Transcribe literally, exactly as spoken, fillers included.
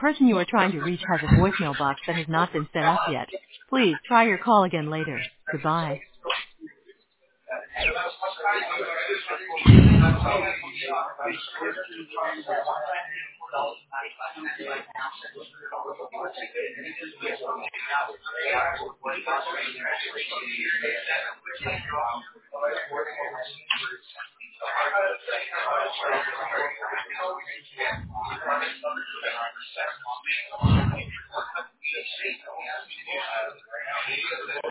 person you are trying to reach has a voicemail box that has not been set up yet. Please try your call again later. Goodbye.